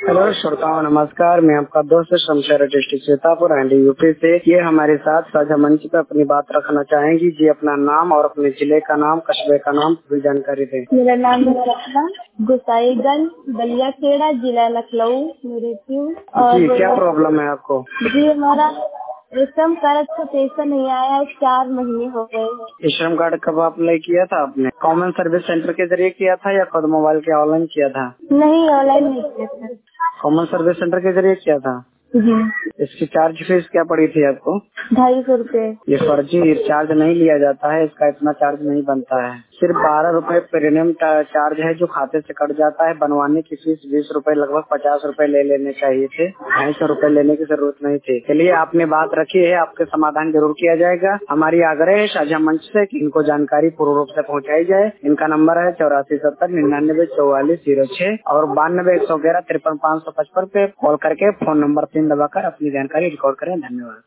Hello श्रोताओं, नमस्कार। मैं आपका दोस्त Shamsher district Sitapur and UP से। ये हमारे साथ साझा मंच पे अपनी बात रखना चाहेंगी जी। अपना नाम और अपने जिले का नाम, कस्बे का नाम भी जानकारी दें। मेरा नाम है रत्ना, गोसाईगंज, बलियाखेड़ा, जिला लखनऊ में रहती हूँ। जी, क्या प्रॉब्लम है आपको? जी, हमारा श्रम कार्ड का पैसा नहीं आया है, 4 महीने हो गए हैं। श्रम कार्ड कब अप्लाई किया था आपने? कॉमन सर्विस सेंटर के जरिए किया था या खुद मोबाइल के ऑनलाइन किया था? नहीं, ऑनलाइन नहीं किया था। कॉमन सर्विस सेंटर के जरिए किया था जी। इसकी चार्ज फीस क्या पड़ी थी आपको? 250 रुपए। ये फर्जी चार्ज नहीं लिया जाता है, इसका इतना चार्ज नहीं बनता है। सिर्फ 12 रुपए प्रीमियम चार्ज है जो खाते से कट जाता है। बनवाने की फीस 20 रुपए, लगभग 50 रुपए ले लेने चाहिए थे। 250 रुपए लेने की जरूरत नहीं थी। चलिए, आपने बात रखी है, आपके समाधान जरूर किया जाएगा। हमारी आग्रह है साझा मंच से कि इनको जानकारी पूर्ण रूप से पहुँचाई जाए। इनका नंबर है 8470-994406 और 92-111-53-555 पे कॉल करके फोन नंबर 3 दबाकर अपनी जानकारी रिकॉर्ड करें। धन्यवाद।